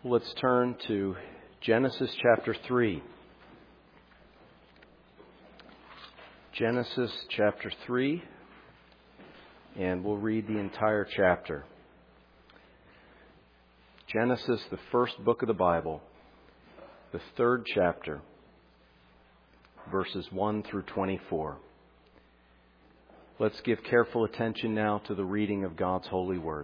Let's turn to Genesis chapter 3. Genesis chapter 3, and we'll read the entire chapter. Genesis, the first book of the Bible, the third chapter, verses 1 through 24. Let's give careful attention now to the reading of God's holy word.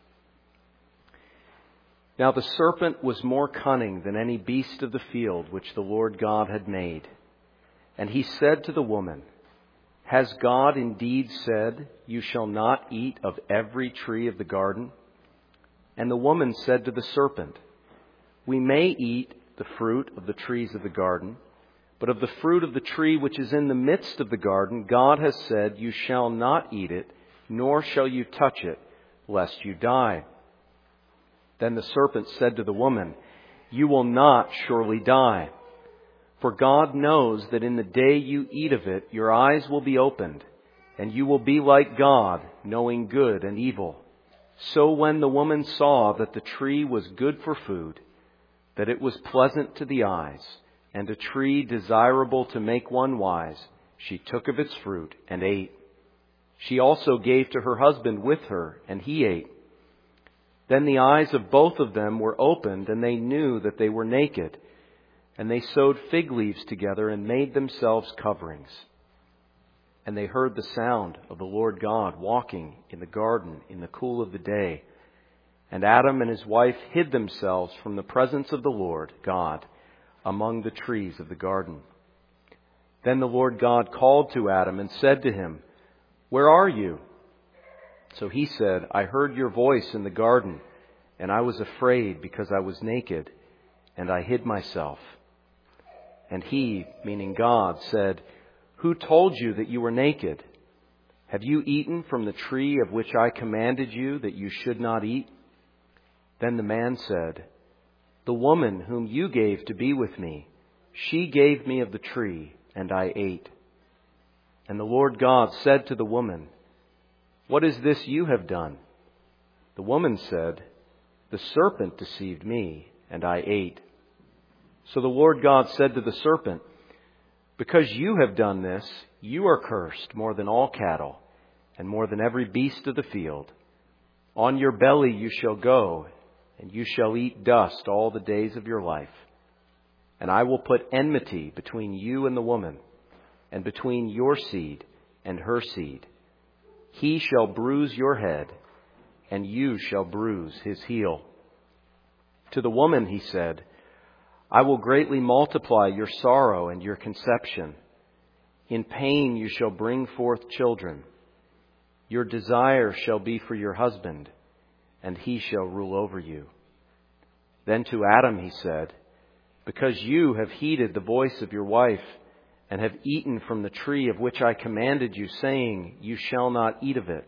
Now the serpent was more cunning than any beast of the field which the Lord God had made. And he said to the woman, "Has God indeed said, 'You shall not eat of every tree of the garden'?" And the woman said to the serpent, "We may eat the fruit of the trees of the garden, but of the fruit of the tree which is in the midst of the garden, God has said, 'You shall not eat it, nor shall you touch it, lest you die.' Then the serpent said to the woman, 'You will not surely die. For God knows that in the day you eat of it, your eyes will be opened, and you will be like God, knowing good and evil.' So when the woman saw that the tree was good for food, that it was pleasant to the eyes, and a tree desirable to make one wise, she took of its fruit and ate. She also gave to her husband with her, and he ate. Then the eyes of both of them were opened, and they knew that they were naked. And they sewed fig leaves together and made themselves coverings. And they heard the sound of the Lord God walking in the garden in the cool of the day. And Adam and his wife hid themselves from the presence of the Lord God among the trees of the garden. Then the Lord God called to Adam and said to him, 'Where are you?' So he said, 'I heard your voice in the garden, and I was afraid because I was naked, and I hid myself.' And he, meaning God, said, 'Who told you that you were naked? Have you eaten from the tree of which I commanded you that you should not eat?' Then the man said, 'The woman whom you gave to be with me, she gave me of the tree, and I ate.' And the Lord God said to the woman, 'What is this you have done?' The woman said, 'The serpent deceived me, and I ate.' So the Lord God said to the serpent, 'Because you have done this, you are cursed more than all cattle, and more than every beast of the field. On your belly you shall go, and you shall eat dust all the days of your life. And I will put enmity between you and the woman, and between your seed and her seed. He shall bruise your head, and you shall bruise his heel.' To the woman he said, 'I will greatly multiply your sorrow and your conception. In pain you shall bring forth children. Your desire shall be for your husband, and he shall rule over you.' Then to Adam he said, 'Because you have heeded the voice of your wife, and have eaten from the tree of which I commanded you, saying, You shall not eat of it.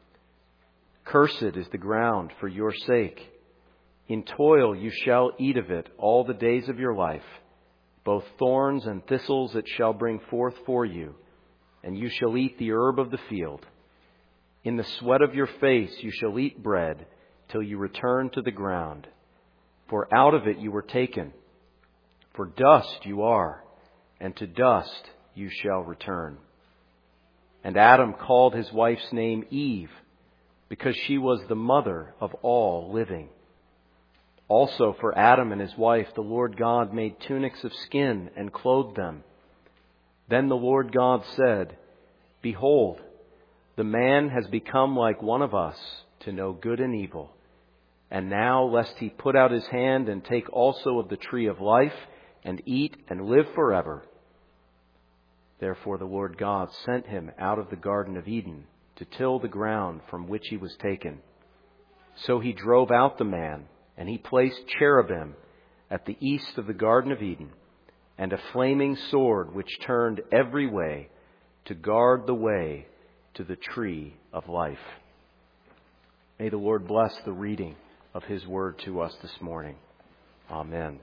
Cursed is the ground for your sake. In toil you shall eat of it all the days of your life. Both thorns and thistles it shall bring forth for you, and you shall eat the herb of the field. In the sweat of your face you shall eat bread till you return to the ground. For out of it you were taken. For dust you are, and to dust you shall return.' And Adam called his wife's name Eve, because she was the mother of all living. Also for Adam and his wife the Lord God made tunics of skin and clothed them. Then the Lord God said, 'Behold, the man has become like one of us to know good and evil. And now lest he put out his hand and take also of the tree of life, and eat and live forever.' Therefore the Lord God sent him out of the Garden of Eden to till the ground from which he was taken. So he drove out the man, and he placed cherubim at the east of the Garden of Eden, and a flaming sword which turned every way to guard the way to the tree of life." May the Lord bless the reading of his word to us this morning. Amen.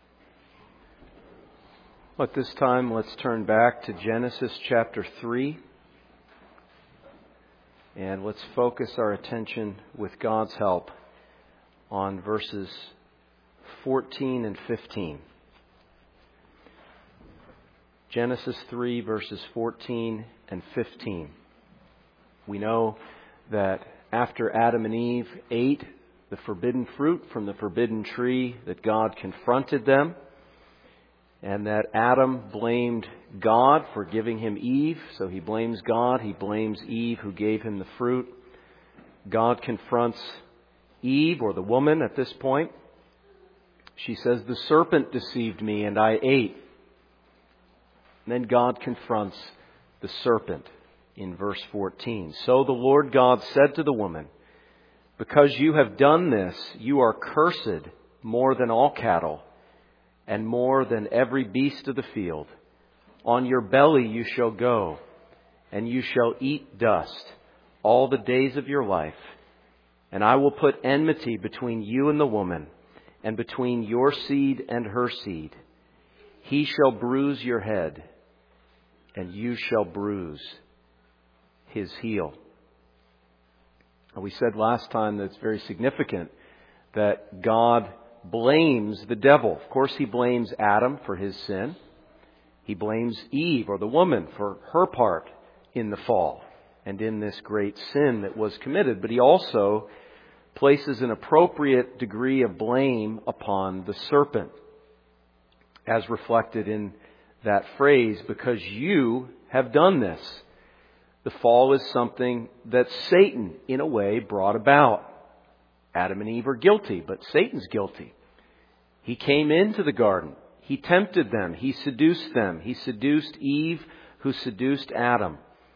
At this time, let's turn back to Genesis chapter 3. And let's focus our attention with God's help on verses 14 and 15. Genesis 3, verses 14 and 15. We know that after Adam and Eve ate the forbidden fruit from the forbidden tree, that God confronted them, and that Adam blamed God for giving him Eve. So he blames God. He blames Eve who gave him the fruit. God confronts Eve, or the woman at this point. She says, "The serpent deceived me and I ate." And then God confronts the serpent in verse 14. "So the Lord God said to the woman, 'Because you have done this, you are cursed more than all cattle and more than every beast of the field. On your belly you shall go, and you shall eat dust all the days of your life. And I will put enmity between you and the woman, and between your seed and her seed. He shall bruise your head, and you shall bruise his heel.'" We said last time that it's very significant that God blames the devil. Of course, he blames Adam for his sin. He blames Eve, or the woman, for her part in the fall and in this great sin that was committed. But he also places an appropriate degree of blame upon the serpent, as reflected in that phrase, "Because you have done this." The fall is something that Satan, in a way, brought about. Adam and Eve are guilty, but Satan's guilty. He came into the garden. He tempted them. He seduced them. He seduced Eve, who seduced Adam.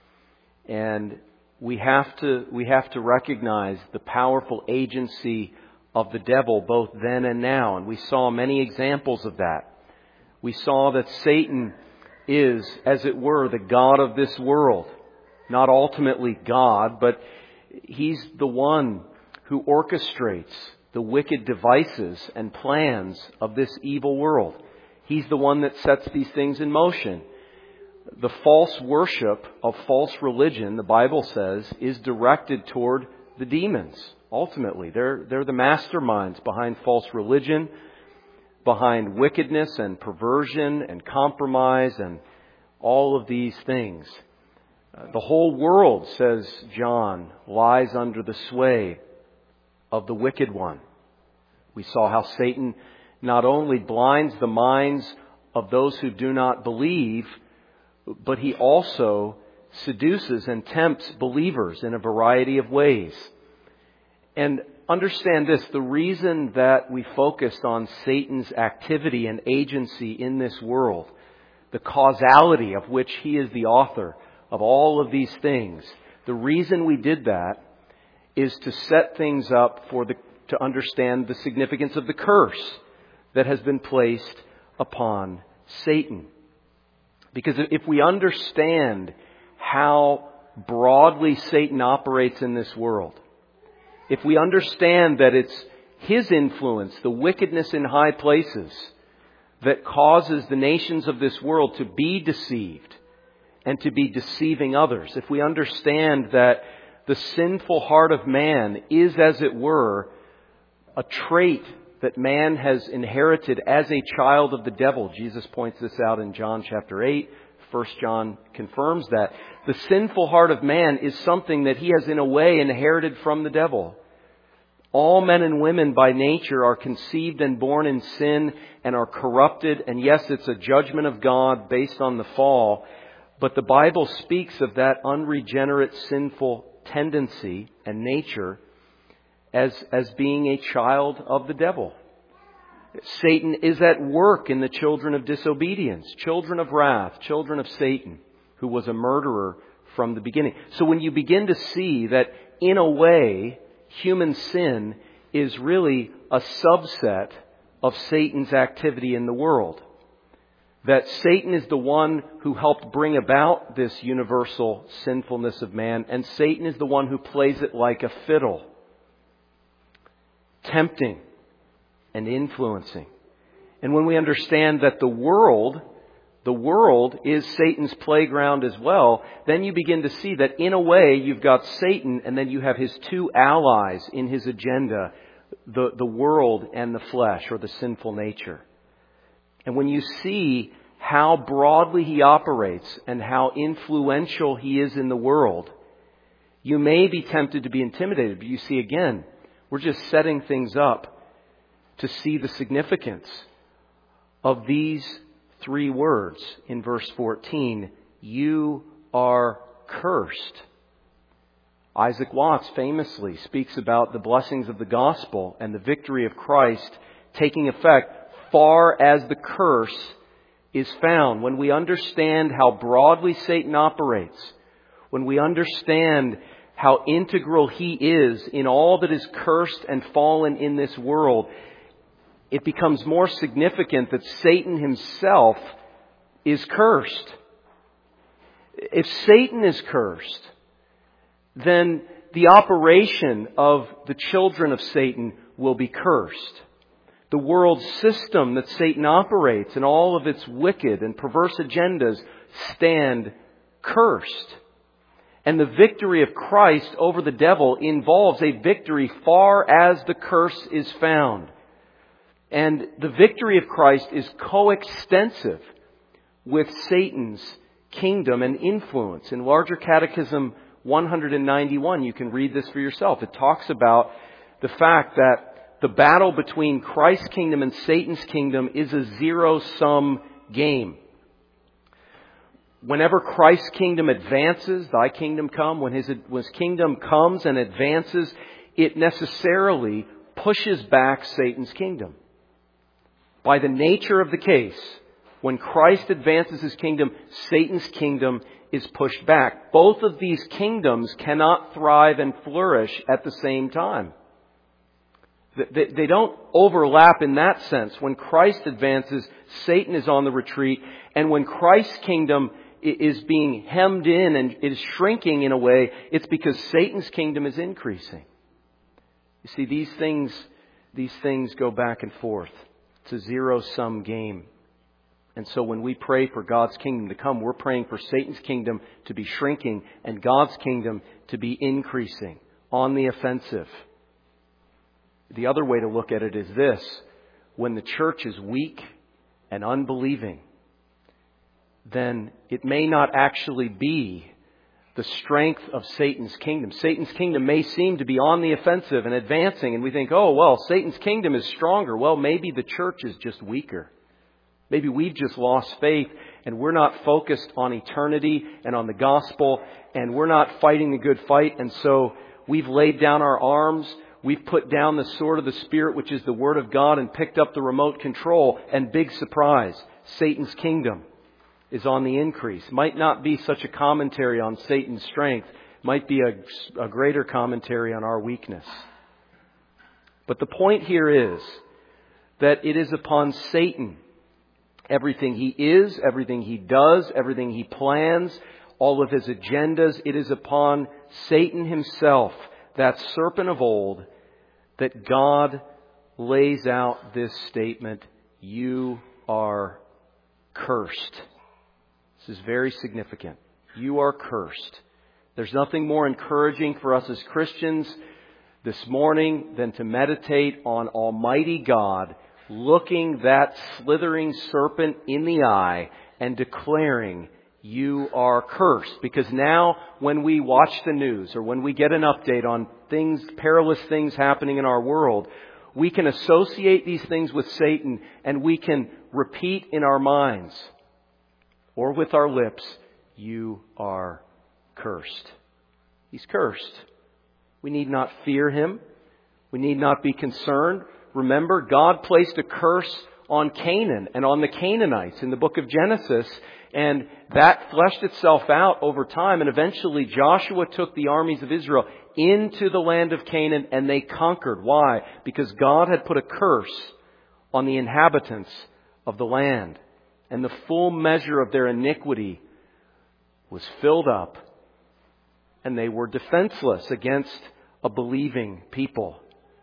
And we have to recognize the powerful agency of the devil both then and now. And we saw many examples of that. We saw that Satan is, as it were, the god of this world. Not ultimately God, but he's the one who orchestrates the wicked devices and plans of this evil world. He's the one that sets these things in motion. The false worship of false religion, the Bible says, is directed toward the demons. Ultimately, they're the masterminds behind false religion, behind wickedness and perversion and compromise and all of these things. The whole world, says John, lies under the sway of the wicked one. We saw how Satan not only blinds the minds of those who do not believe, but he also seduces and tempts believers in a variety of ways. And understand this, the reason that we focused on Satan's activity and agency in this world, the causality of which he is the author of all of these things, the reason we did that is to set things up to understand the significance of the curse that has been placed upon Satan. Because if we understand how broadly Satan operates in this world, if we understand that it's his influence, the wickedness in high places, that causes the nations of this world to be deceived and to be deceiving others, if we understand that the sinful heart of man is, as it were, a trait that man has inherited as a child of the devil. Jesus points this out in John chapter 8. 1 John confirms that. The sinful heart of man is something that he has in a way inherited from the devil. All men and women by nature are conceived and born in sin and are corrupted. And yes, it's a judgment of God based on the fall. But the Bible speaks of that unregenerate sinful tendency and nature as being a child of the devil. Satan is at work in the children of disobedience, children of wrath, children of Satan, who was a murderer from the beginning. So when you begin to see that, in a way, human sin is really a subset of Satan's activity in the world, that Satan is the one who helped bring about this universal sinfulness of man, and Satan is the one who plays it like a fiddle, tempting and influencing. And when we understand that the world is Satan's playground as well, then you begin to see that in a way you've got Satan and then you have his two allies in his agenda, the world and the flesh, or the sinful nature. And when you see how broadly he operates and how influential he is in the world, you may be tempted to be intimidated. But you see, again, we're just setting things up to see the significance of these three words in verse 14. You are cursed. Isaac Watts famously speaks about the blessings of the gospel and the victory of Christ taking effect far as the curse is found. When we understand how broadly Satan operates, when we understand how integral he is in all that is cursed and fallen in this world, it becomes more significant that Satan himself is cursed. If Satan is cursed, then the operation of the children of Satan will be cursed. The world system that Satan operates and all of its wicked and perverse agendas stand cursed. And the victory of Christ over the devil involves a victory far as the curse is found. And the victory of Christ is coextensive with Satan's kingdom and influence. In Larger Catechism 191, you can read this for yourself. It talks about the fact that the battle between Christ's kingdom and Satan's kingdom is a zero-sum game. Whenever Christ's kingdom advances, thy kingdom come, when his kingdom comes and advances, it necessarily pushes back Satan's kingdom. By the nature of the case, when Christ advances his kingdom, Satan's kingdom is pushed back. Both of these kingdoms cannot thrive and flourish at the same time. They don't overlap in that sense. When Christ advances, Satan is on the retreat. And when Christ's kingdom is being hemmed in and is shrinking in a way, it's because Satan's kingdom is increasing. You see, these things go back and forth. It's a zero-sum game. And so when we pray for God's kingdom to come, we're praying for Satan's kingdom to be shrinking and God's kingdom to be increasing, on the offensive. The other way to look at it is this: when the church is weak and unbelieving, then it may not actually be the strength of Satan's kingdom. Satan's kingdom may seem to be on the offensive and advancing, and we think, oh, well, Satan's kingdom is stronger. Well, maybe the church is just weaker. Maybe we've just lost faith and we're not focused on eternity and on the gospel, and we're not fighting the good fight, and so we've laid down our arms. We've put down the sword of the Spirit, which is the Word of God, and picked up the remote control. And big surprise, Satan's kingdom is on the increase. Might not be such a commentary on Satan's strength. Might be a greater commentary on our weakness. But the point here is that it is upon Satan. Everything he is, everything he does, everything he plans, all of his agendas, it is upon Satan himself, that serpent of old, that God lays out this statement: you are cursed. This is very significant. You are cursed. There's nothing more encouraging for us as Christians this morning than to meditate on Almighty God looking that slithering serpent in the eye and declaring, you are cursed. Because now when we watch the news or when we get an update on things, perilous things happening in our world, we can associate these things with Satan and we can repeat in our minds or with our lips, you are cursed. He's cursed. We need not fear him. We need not be concerned. Remember, God placed a curse on Canaan and on the Canaanites in the book of Genesis, and that fleshed itself out over time, and eventually Joshua took the armies of Israel into the land of Canaan and they conquered. Why? Because God had put a curse on the inhabitants of the land, and the full measure of their iniquity was filled up, and they were defenseless against a believing people.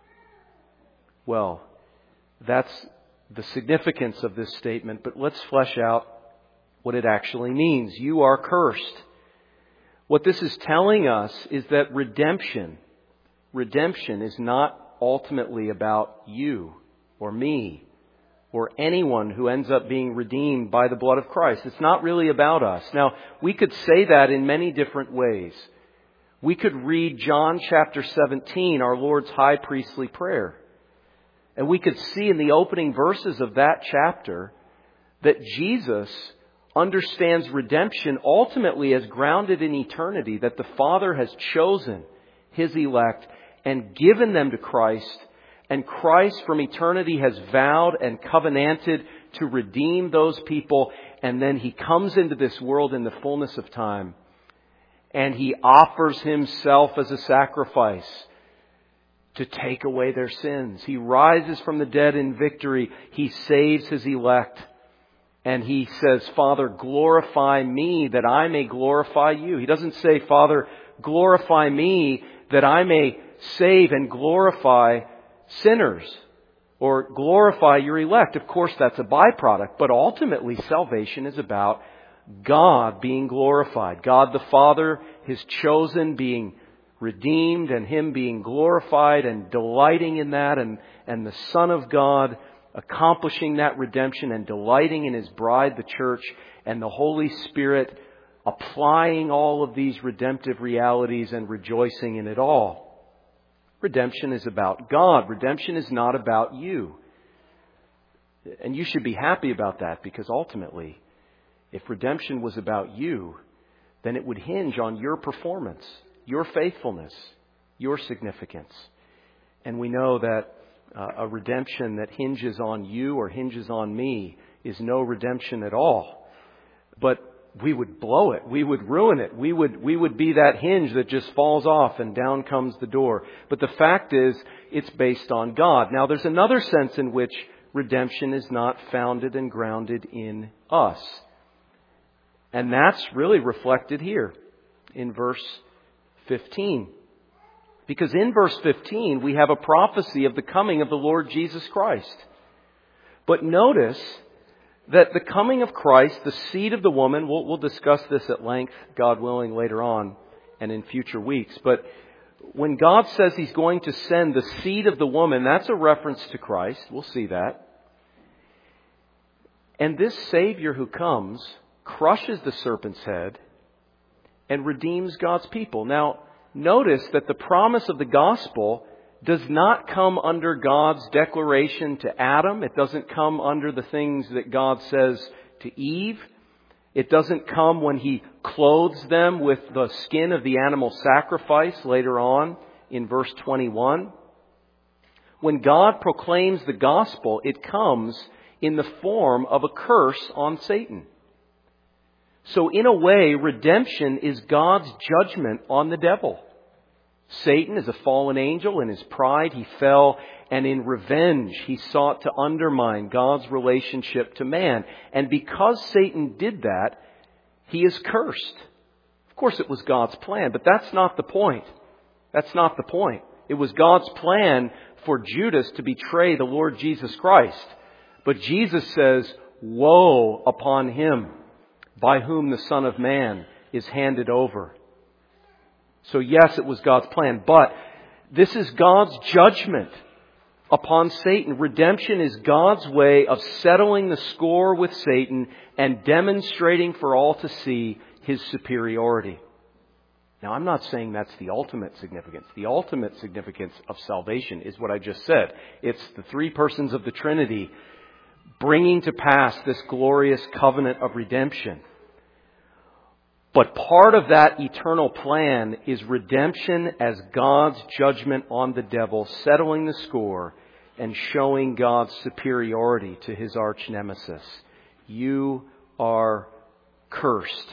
Well, that's the significance of this statement, but let's flesh out what it actually means. You are cursed. What this is telling us is that redemption is not ultimately about you or me or anyone who ends up being redeemed by the blood of Christ. It's not really about us. Now, we could say that in many different ways. We could read John chapter 17, our Lord's high priestly prayer. And we could see in the opening verses of that chapter that Jesus understands redemption ultimately as grounded in eternity, that the Father has chosen His elect and given them to Christ, and Christ from eternity has vowed and covenanted to redeem those people, and then He comes into this world in the fullness of time, and He offers Himself as a sacrifice to take away their sins. He rises from the dead in victory. He saves His elect. And He says, Father, glorify me that I may glorify you. He doesn't say, Father, glorify me that I may save and glorify sinners or glorify your elect. Of course, that's a byproduct. But ultimately, salvation is about God being glorified. God the Father, His chosen, being redeemed, and Him being glorified and delighting in that, and the Son of God accomplishing that redemption and delighting in His bride, the church, and the Holy Spirit applying all of these redemptive realities and rejoicing in it all. Redemption is about God. Redemption is not about you. And you should be happy about that, because ultimately, if redemption was about you, then it would hinge on your performance, your faithfulness, your significance. And we know that a redemption that hinges on you or hinges on me is no redemption at all. But we would blow it. We would ruin it. We would be that hinge that just falls off and down comes the door. But the fact is, it's based on God. Now, there's another sense in which redemption is not founded and grounded in us. And that's really reflected here in verse 15. Because in verse 15, we have a prophecy of the coming of the Lord Jesus Christ. But notice that the coming of Christ, the seed of the woman, we'll discuss this at length, God willing, later on and in future weeks. But when God says He's going to send the seed of the woman, that's a reference to Christ. We'll see that. And this Savior who comes crushes the serpent's head and redeems God's people. Now, notice that the promise of the gospel does not come under God's declaration to Adam. It doesn't come under the things that God says to Eve. It doesn't come when He clothes them with the skin of the animal sacrifice later on in verse 21. When God proclaims the gospel, it comes in the form of a curse on Satan. So in a way, redemption is God's judgment on the devil. Satan is a fallen angel. In his pride, he fell, and in revenge, he sought to undermine God's relationship to man. And because Satan did that, he is cursed. Of course, it was God's plan, but that's not the point. That's not the point. It was God's plan for Judas to betray the Lord Jesus Christ. But Jesus says, woe upon him by whom the Son of Man is handed over. So yes, it was God's plan, but this is God's judgment upon Satan. Redemption is God's way of settling the score with Satan and demonstrating for all to see His superiority. Now, I'm not saying that's the ultimate significance. The ultimate significance of salvation is what I just said. It's the three persons of the Trinity bringing to pass this glorious covenant of redemption. But part of that eternal plan is redemption as God's judgment on the devil, settling the score and showing God's superiority to His arch nemesis. You are cursed.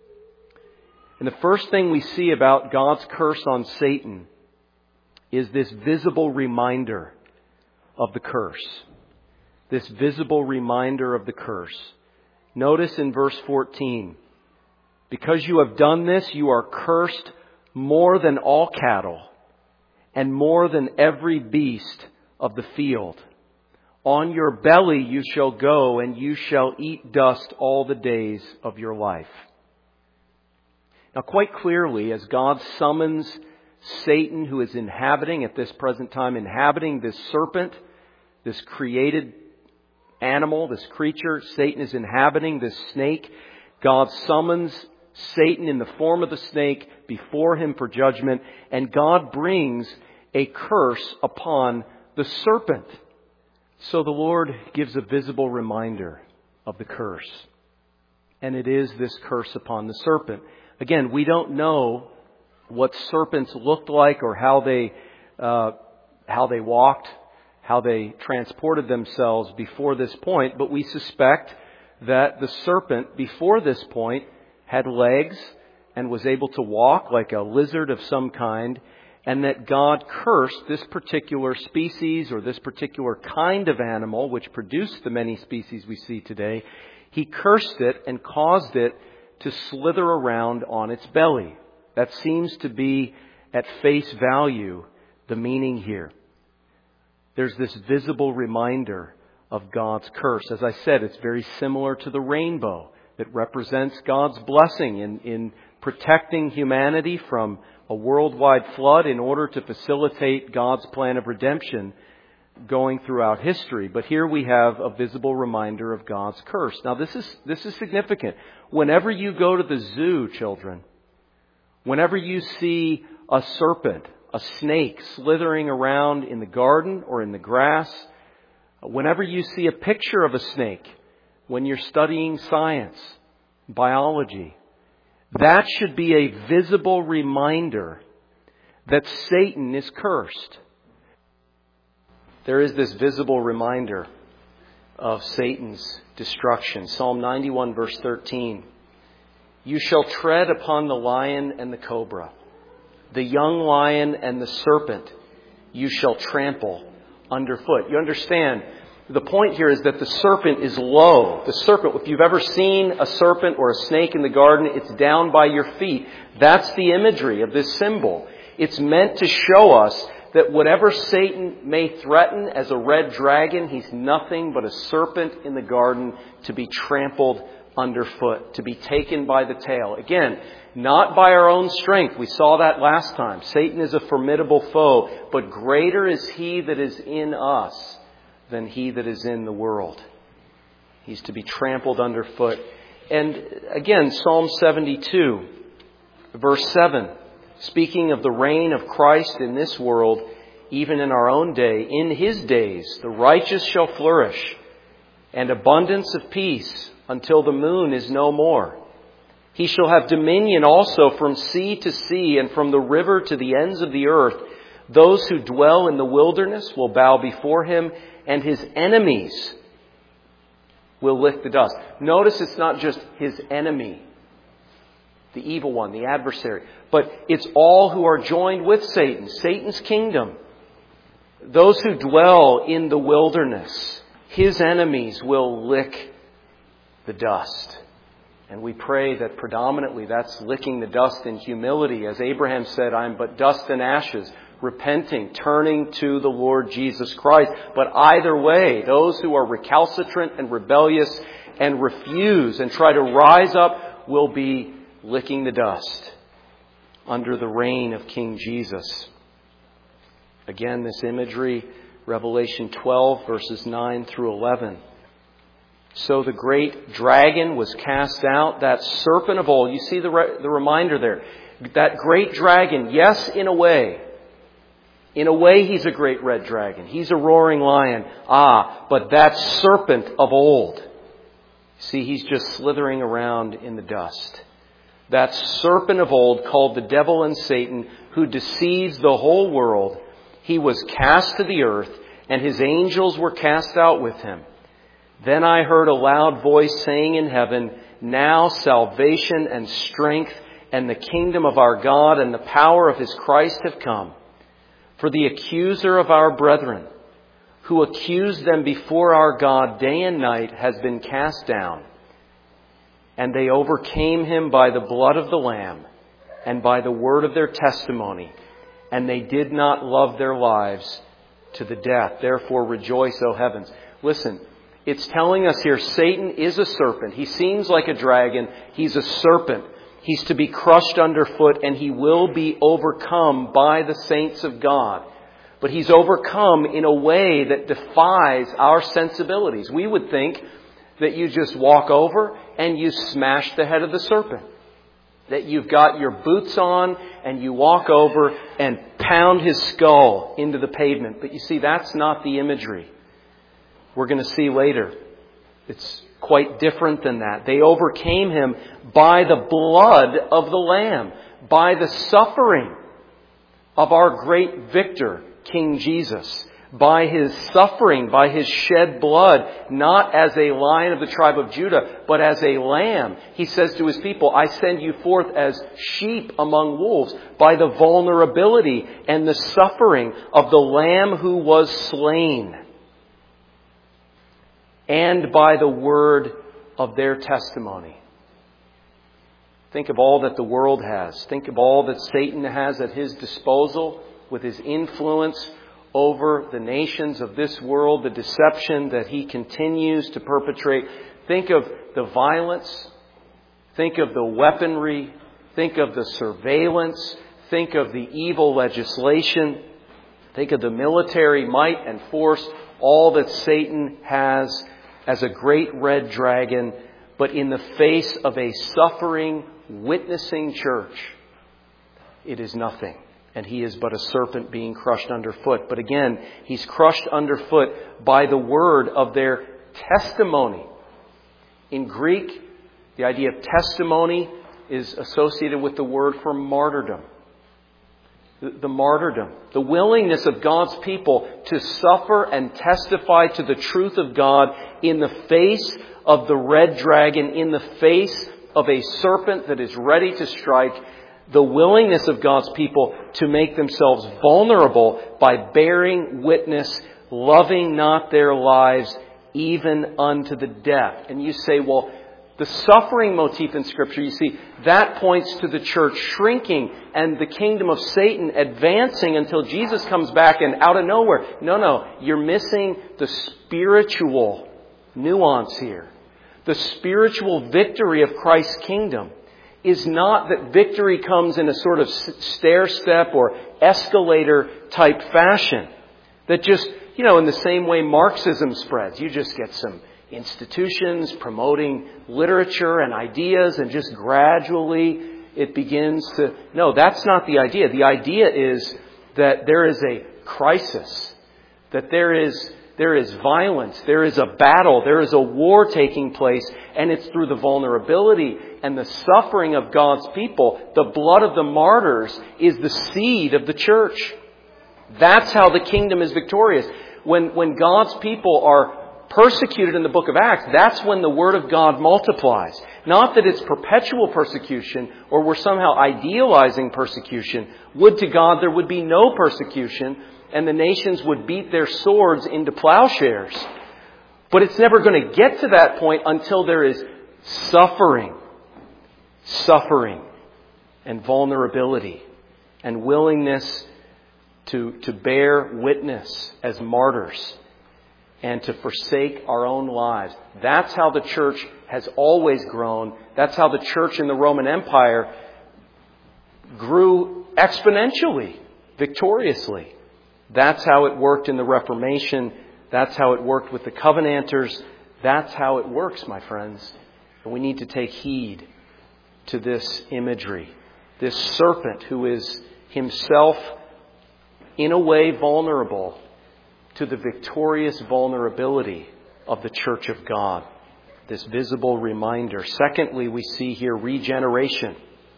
And the first thing we see about God's curse on Satan is this visible reminder of the curse. This visible reminder of the curse. Notice in verse 14, because you have done this, you are cursed more than all cattle and more than every beast of the field. On your belly you shall go, and you shall eat dust all the days of your life. Now, quite clearly, as God summons Satan, who is inhabiting at this present time, inhabiting this serpent, this created animal, this creature. Satan is inhabiting this snake. God summons Satan in the form of the snake before him for judgment, and God brings a curse upon the serpent. So the Lord gives a visible reminder of the curse. And it is this curse upon the serpent. Again, we don't know what serpents looked like or how they walked, how they transported themselves before this point, but we suspect that the serpent before this point had legs and was able to walk like a lizard of some kind, and that God cursed this particular species or this particular kind of animal which produced the many species we see today. He cursed it and caused it to slither around on its belly. That seems to be, at face value, the meaning here. There's this visible reminder of God's curse. As I said, it's very similar to the rainbow that represents God's blessing in protecting humanity from a worldwide flood in order to facilitate God's plan of redemption going throughout history. But here we have a visible reminder of God's curse. Now this is significant. Whenever you go to the zoo, children, whenever you see a serpent, a snake slithering around in the garden or in the grass, whenever you see a picture of a snake, when you're studying science, biology, that should be a visible reminder that Satan is cursed. There is this visible reminder of Satan's destruction. Psalm 91 verse 13. You shall tread upon the lion and the cobra, the young lion and the serpent you shall trample underfoot. You understand, the point here is that the serpent is low. The serpent, if you've ever seen a serpent or a snake in the garden, it's down by your feet. That's the imagery of this symbol. It's meant to show us that whatever Satan may threaten as a red dragon, he's nothing but a serpent in the garden to be trampled underfoot, to be taken by the tail. Again, not by our own strength. We saw that last time. Satan is a formidable foe, but greater is he that is in us than he that is in the world. He's to be trampled underfoot. And again, Psalm 72, verse 7, speaking of the reign of Christ in this world, even in our own day, in his days the righteous shall flourish, and abundance of peace until the moon is no more. He shall have dominion also from sea to sea and from the river to the ends of the earth. Those who dwell in the wilderness will bow before him, and his enemies will lick the dust. Notice it's not just his enemy, the evil one, the adversary, but it's all who are joined with Satan, Satan's kingdom. Those who dwell in the wilderness, his enemies will lick the dust. And we pray that predominantly that's licking the dust in humility. As Abraham said, I am but dust and ashes, repenting, turning to the Lord Jesus Christ. But either way, those who are recalcitrant and rebellious and refuse and try to rise up will be licking the dust under the reign of King Jesus. Again, this imagery, Revelation 12, verses 9 through 11. So the great dragon was cast out, that serpent of old. You see the reminder there. That great dragon, yes, in a way. In a way, he's a great red dragon. He's a roaring lion. But that serpent of old. See, he's just slithering around in the dust. That serpent of old, called the devil and Satan, who deceives the whole world, he was cast to the earth, and his angels were cast out with him. Then I heard a loud voice saying in heaven, now salvation and strength and the kingdom of our God and the power of his Christ have come. For the accuser of our brethren, who accused them before our God day and night, has been cast down. And they overcame him by the blood of the Lamb and by the word of their testimony. And they did not love their lives to the death. Therefore rejoice, O heavens. Listen, it's telling us here Satan is a serpent. He seems like a dragon. He's a serpent. He's to be crushed underfoot, and He will be overcome by the saints of God. But He's overcome in a way that defies our sensibilities. We would think that you just walk over and you smash the head of the serpent. That you've got your boots on and you walk over and pound his skull into the pavement. But you see, that's not the imagery. We're going to see later. It's quite different than that. They overcame Him by the blood of the Lamb, by the suffering of our great victor, King Jesus. By His suffering, by His shed blood, not as a lion of the tribe of Judah, but as a lamb. He says to His people, I send you forth as sheep among wolves, by the vulnerability and the suffering of the Lamb who was slain, and by the word of their testimony. Think of all that the world has. Think of all that Satan has at his disposal with his influence over the nations of this world, the deception that he continues to perpetrate. Think of the violence. Think of the weaponry. Think of the surveillance. Think of the evil legislation. Think of the military might and force. All that Satan has as a great red dragon. But in the face of a suffering, witnessing church, it is nothing. And he is but a serpent being crushed underfoot. But again, he's crushed underfoot by the word of their testimony. In Greek, the idea of testimony is associated with the word for martyrdom. The martyrdom. The willingness of God's people to suffer and testify to the truth of God in the face of the red dragon, in the face of a serpent that is ready to strike. The willingness of God's people to make themselves vulnerable by bearing witness, loving not their lives even unto the death. And you say, well, the suffering motif in Scripture, you see, that points to the church shrinking and the kingdom of Satan advancing until Jesus comes back and out of nowhere. No, you're missing the spiritual nuance here. The spiritual victory of Christ's kingdom is not that victory comes in a sort of stair-step or escalator-type fashion. That just, in the same way Marxism spreads. You just get some institutions promoting literature and ideas and just gradually it begins to... No, that's not the idea. The idea is that there is a crisis. That there is violence, there is a battle, there is a war taking place, and it's through the vulnerability and the suffering of God's people. The blood of the martyrs is the seed of the church. That's how the kingdom is victorious. When God's people are persecuted in the book of Acts, that's when the word of God multiplies. Not that it's perpetual persecution or we're somehow idealizing persecution. Would to God there would be no persecution, and the nations would beat their swords into plowshares. But it's never going to get to that point until there is suffering and vulnerability and willingness to bear witness as martyrs and to forsake our own lives. That's how the church has always grown. That's how the church in the Roman Empire grew exponentially, victoriously. That's how it worked in the Reformation. That's how it worked with the Covenanters. That's how it works, my friends. And we need to take heed to this imagery. This serpent who is himself, in a way, vulnerable to the victorious vulnerability of the Church of God. This visible reminder. Secondly, we see here regeneration.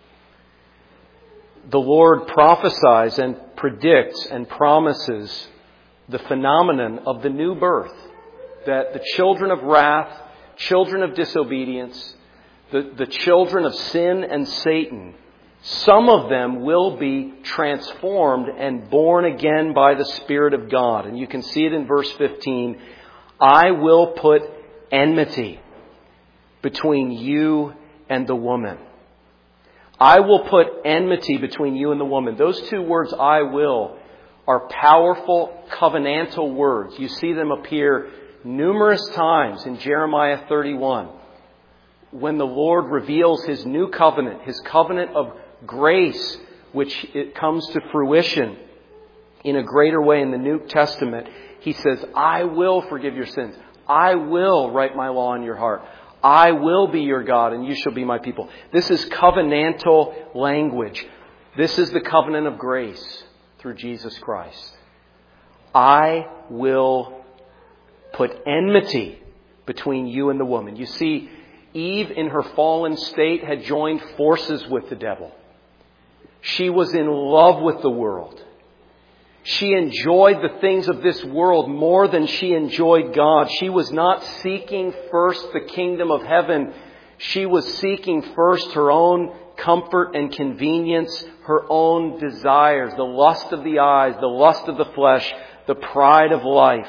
The Lord prophesies and predicts and promises the phenomenon of the new birth. That the children of wrath, children of disobedience, the children of sin and Satan, some of them will be transformed and born again by the Spirit of God. And you can see it in verse 15. I will put enmity between you and the woman. I will put enmity between you and the woman. Those two words, I will, are powerful covenantal words. You see them appear numerous times in Jeremiah 31. when the Lord reveals His new covenant, His covenant of grace, which it comes to fruition in a greater way in the New Testament, He says, I will forgive your sins. I will write my law in your heart. I will be your God and you shall be my people. This is covenantal language. This is the covenant of grace through Jesus Christ. I will put enmity between you and the woman. You see, Eve in her fallen state had joined forces with the devil. She was in love with the world. She enjoyed the things of this world more than she enjoyed God. She was not seeking first the kingdom of heaven. She was seeking first her own comfort and convenience, her own desires, the lust of the eyes, the lust of the flesh, the pride of life.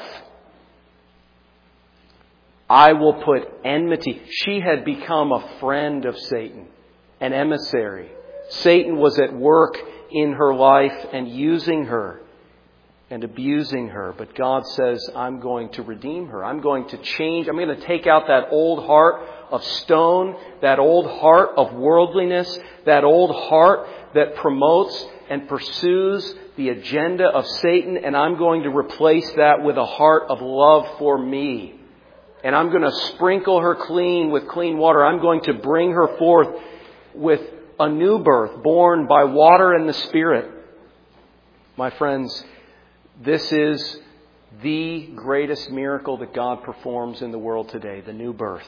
I will put enmity. She had become a friend of Satan, an emissary. Satan was at work in her life and using her and abusing her. But God says, I'm going to redeem her. I'm going to change. I'm going to take out that old heart of stone, that old heart of worldliness, that old heart that promotes and pursues the agenda of Satan. And I'm going to replace that with a heart of love for me. And I'm going to sprinkle her clean with clean water. I'm going to bring her forth with a new birth, born by water and the Spirit. My friends, this is the greatest miracle that God performs in the world today, the new birth.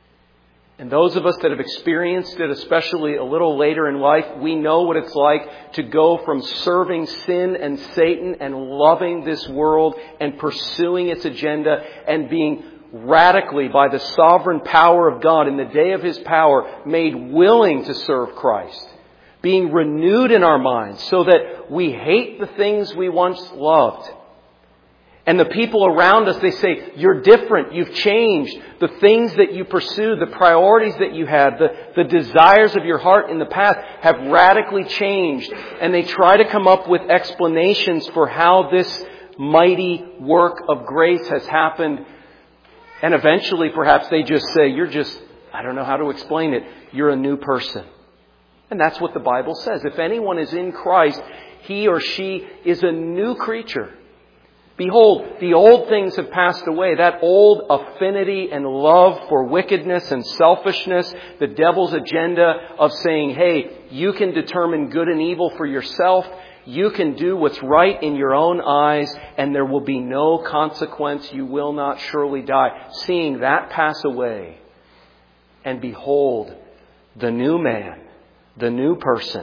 And those of us that have experienced it, especially a little later in life, we know what it's like to go from serving sin and Satan and loving this world and pursuing its agenda and being radically, by the sovereign power of God in the day of His power, made willing to serve Christ. Being renewed in our minds so that we hate the things we once loved. And the people around us, they say, you're different, you've changed. The things that you pursue, the priorities that you had, the desires of your heart in the past have radically changed. And they try to come up with explanations for how this mighty work of grace has happened. And eventually, perhaps they just say, I don't know how to explain it, you're a new person. And that's what the Bible says. If anyone is in Christ, he or she is a new creature. Behold, the old things have passed away. That old affinity and love for wickedness and selfishness, the devil's agenda of saying, hey, you can determine good and evil for yourself. You can do what's right in your own eyes, and there will be no consequence. You will not surely die. Seeing that pass away, and behold, the new man, the new person.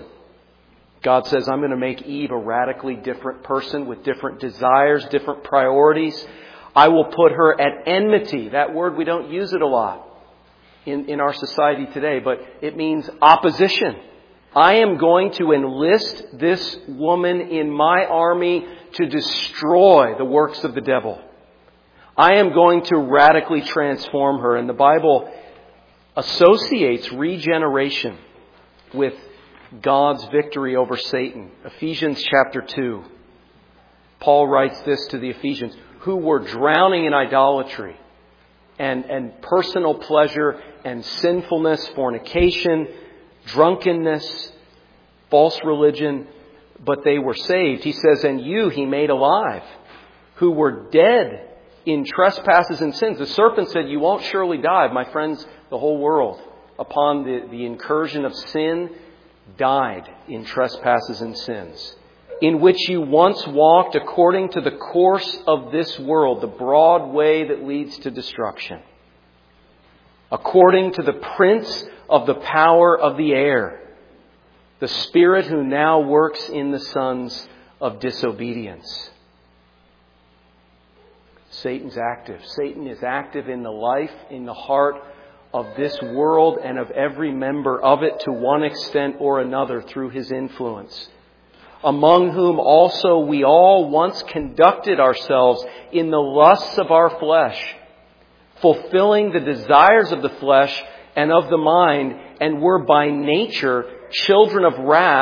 God says, I'm going to make Eve a radically different person with different desires, different priorities. I will put her at enmity. That word, we don't use it a lot in our society today, but it means opposition. I am going to enlist this woman in my army to destroy the works of the devil. I am going to radically transform her. And the Bible associates regeneration with God's victory over Satan. Ephesians chapter 2. Paul writes this to the Ephesians, who were drowning in idolatry and personal pleasure and sinfulness, fornication, drunkenness, false religion, but they were saved. He says, and you He made alive, who were dead in trespasses and sins. The serpent said, you won't surely die. My friends, the whole world, upon the incursion of sin, died in trespasses and sins, in which you once walked according to the course of this world, the broad way that leads to destruction, according to the prince of the power of the air, the spirit who now works in the sons of disobedience. Satan's active. Satan is active in the life, in the heart of this world and of every member of it to one extent or another through his influence. Among whom also we all once conducted ourselves in the lusts of our flesh, fulfilling the desires of the flesh and of the mind, and were by nature children of wrath,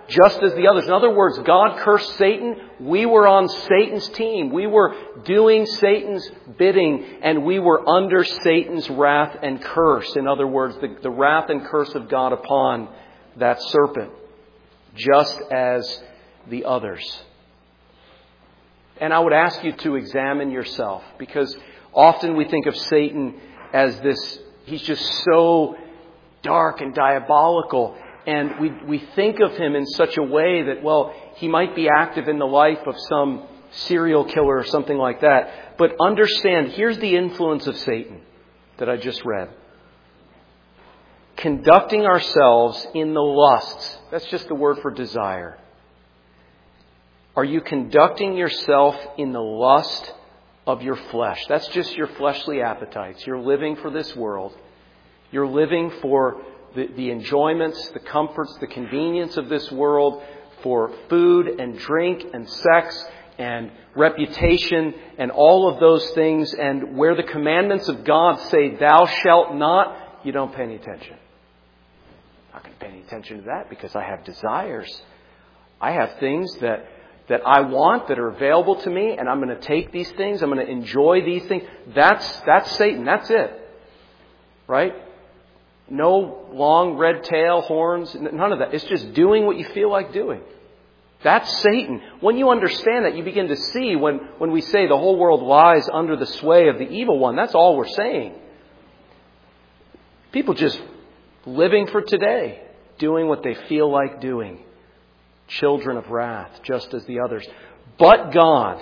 just as the others. In other words, God cursed Satan. We were on Satan's team. We were doing Satan's bidding, and we were under Satan's wrath and curse. In other words, the wrath and curse of God upon that serpent, just as the others. And I would ask you to examine yourself, because often we think of Satan as this, he's just so dark and diabolical. And we think of him in such a way that, well, he might be active in the life of some serial killer or something like that. But understand, here's the influence of Satan that I just read. Conducting ourselves in the lusts. That's just the word for desire. Are you conducting yourself in the lust of your flesh? That's just your fleshly appetites. You're living for this world. You're living for the enjoyments, the comforts, the convenience of this world, for food and drink and sex and reputation and all of those things. And where the commandments of God say, thou shalt not, you don't pay any attention. I'm not going to pay any attention to that because I have desires. I have things that I want that are available to me, and I'm going to take these things. I'm going to enjoy these things. That's Satan. That's it. Right? No long red tail, horns, none of that. It's just doing what you feel like doing. That's Satan. When you understand that, you begin to see when we say the whole world lies under the sway of the evil one, that's all we're saying. People just living for today, doing what they feel like doing. Children of wrath, just as the others. But God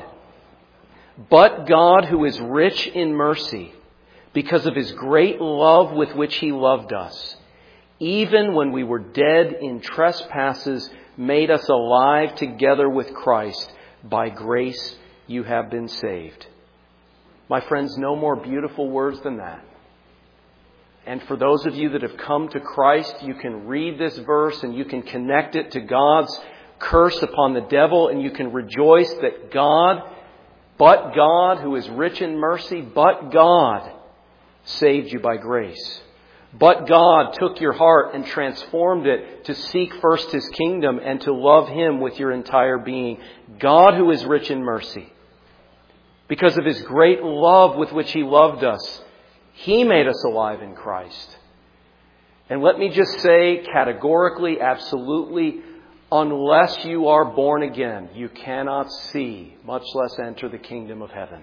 who is rich in mercy, because of His great love with which He loved us, even when we were dead in trespasses, made us alive together with Christ. By grace you have been saved. My friends, no more beautiful words than that. And for those of you that have come to Christ, you can read this verse and you can connect it to God's curse upon the devil, and you can rejoice that but God, who is rich in mercy, but God saved you by grace. But God took your heart and transformed it to seek first His kingdom and to love Him with your entire being. God, who is rich in mercy, because of His great love with which He loved us, He made us alive in Christ. And let me just say categorically, absolutely, unless you are born again, you cannot see, much less enter the kingdom of heaven.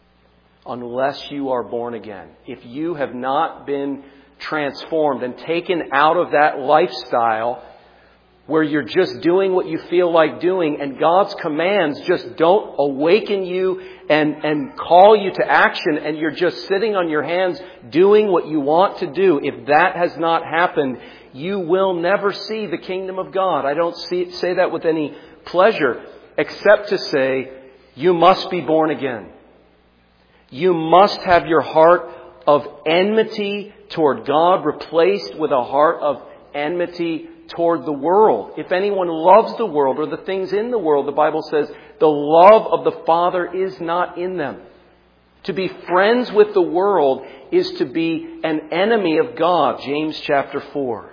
Unless you are born again. If you have not been transformed and taken out of that lifestyle where you're just doing what you feel like doing, and God's commands just don't awaken you and call you to action, and you're just sitting on your hands doing what you want to do, if that has not happened, you will never see the kingdom of God. I don't say that with any pleasure, except to say you must be born again. You must have your heart of enmity toward God replaced with a heart of enmity toward the world. If anyone loves the world or the things in the world, the Bible says the love of the Father is not in them. To be friends with the world is to be an enemy of God. James chapter 4.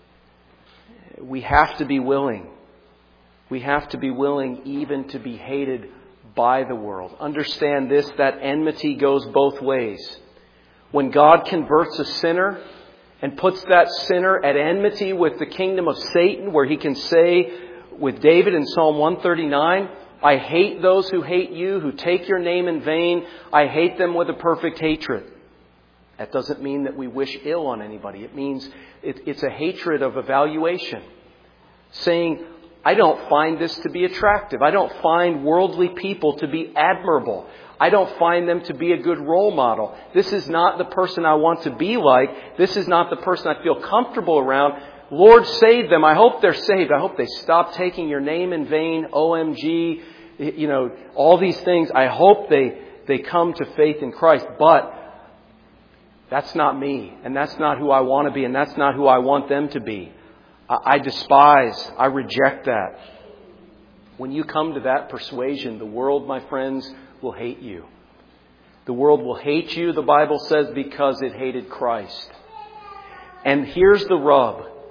We have to be willing. We have to be willing even to be hated by the world. Understand this, that enmity goes both ways. When God converts a sinner and puts that sinner at enmity with the kingdom of Satan, where He can say with David in Psalm 139, I hate those who hate you, who take your name in vain. I hate them with a perfect hatred. That doesn't mean that we wish ill on anybody. It means it's a hatred of evaluation. Saying, I don't find this to be attractive. I don't find worldly people to be admirable. I don't find them to be a good role model. This is not the person I want to be like. This is not the person I feel comfortable around. Lord, save them. I hope they're saved. I hope they stop taking your name in vain. OMG, all these things. I hope they come to faith in Christ. But that's not me. And that's not who I want to be. And that's not who I want them to be. I despise. I reject that. When you come to that persuasion, the world, my friends, will hate you. The world will hate you, the Bible says, because it hated Christ. And here's the rub.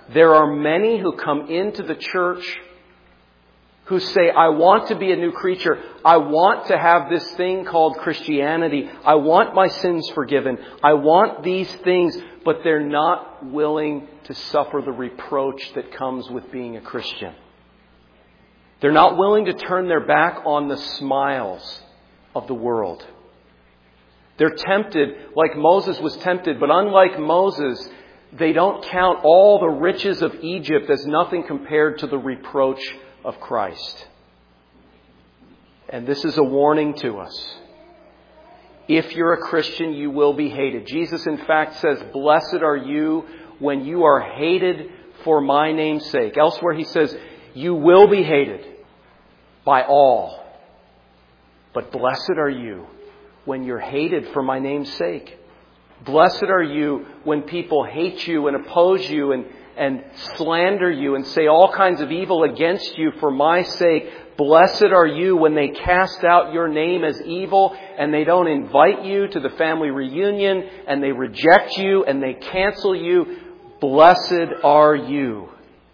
There are many who come into the church who say, I want to be a new creature. I want to have this thing called Christianity. I want my sins forgiven. I want these things, but they're not willing to suffer the reproach that comes with being a Christian. They're not willing to turn their back on the smiles of the world. They're tempted like Moses was tempted, but unlike Moses, they don't count all the riches of Egypt as nothing compared to the reproach of Christ. And this is a warning to us. If you're a Christian, you will be hated. Jesus, in fact, says, blessed are you when you are hated for my name's sake. Elsewhere he says, you will be hated by all. But blessed are you when you're hated for my name's sake. Blessed are you when people hate you and oppose you and slander you and say all kinds of evil against you for my sake. Blessed are you when they cast out your name as evil and they don't invite you to the family reunion and they reject you and they cancel you. Blessed are you.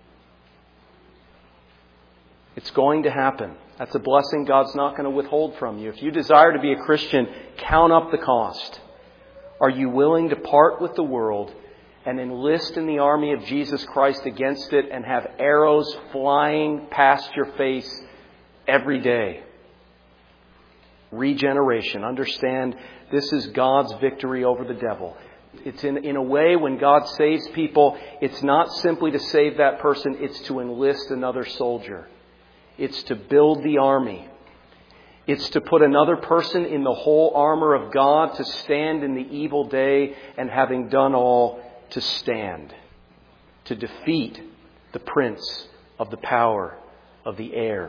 It's going to happen. That's a blessing God's not going to withhold from you. If you desire to be a Christian, count up the cost. Are you willing to part with the world and enlist in the army of Jesus Christ against it and have arrows flying past your face every day? Regeneration. Understand, this is God's victory over the devil. It's in a way, when God saves people, it's not simply to save that person, it's to enlist another soldier. It's to build the army. It's to put another person in the whole armor of God to stand in the evil day and, having done all, to stand. To defeat the prince of the power of the air.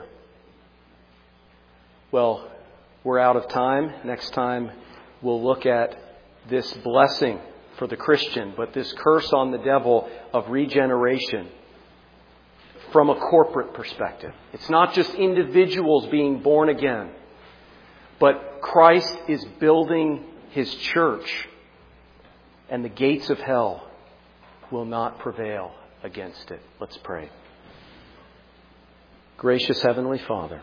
Well, we're out of time. Next time we'll look at this blessing for the Christian, but this curse on the devil of regeneration from a corporate perspective. It's not just individuals being born again, but Christ is building His church, and the gates of hell will not prevail against it. Let's pray. Gracious Heavenly Father,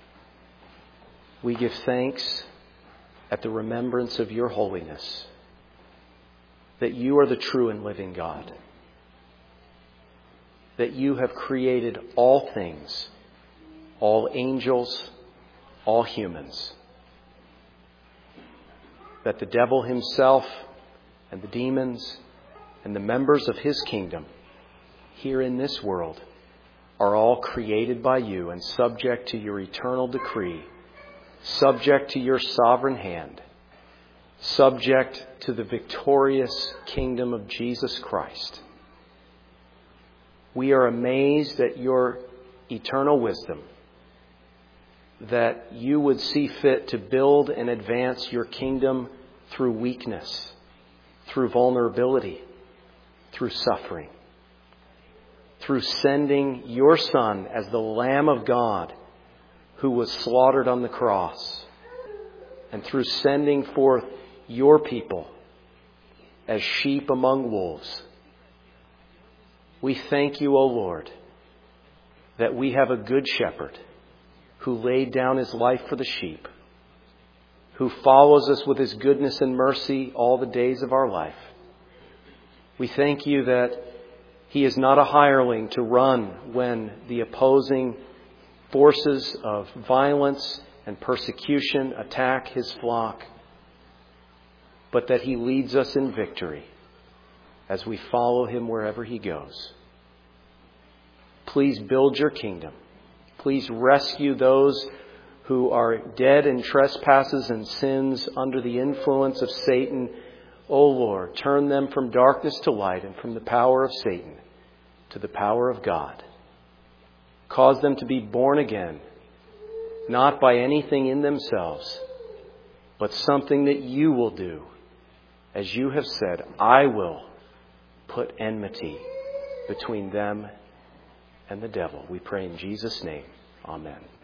we give thanks at the remembrance of your holiness, that you are the true and living God, that you have created all things, all angels, all humans, that the devil himself and the demons and the members of his kingdom here in this world are all created by you and subject to your eternal decree, subject to your sovereign hand, subject to the victorious kingdom of Jesus Christ. We are amazed at your eternal wisdom, that you would see fit to build and advance your kingdom through weakness, through vulnerability, through suffering, through sending your Son as the Lamb of God who was slaughtered on the cross, and through sending forth your people as sheep among wolves. We thank you, O Lord, that we have a good shepherd who laid down his life for the sheep, who follows us with his goodness and mercy all the days of our life. We thank you that he is not a hireling to run when the opposing forces of violence and persecution attack his flock, but that he leads us in victory as we follow him wherever he goes. Please build your kingdom. Please rescue those who are dead in trespasses and sins under the influence of Satan. O Lord, turn them from darkness to light and from the power of Satan to the power of God. Cause them to be born again, not by anything in themselves, but something that you will do. As you have said, I will put enmity between them and the devil. We pray in Jesus' name. Amen.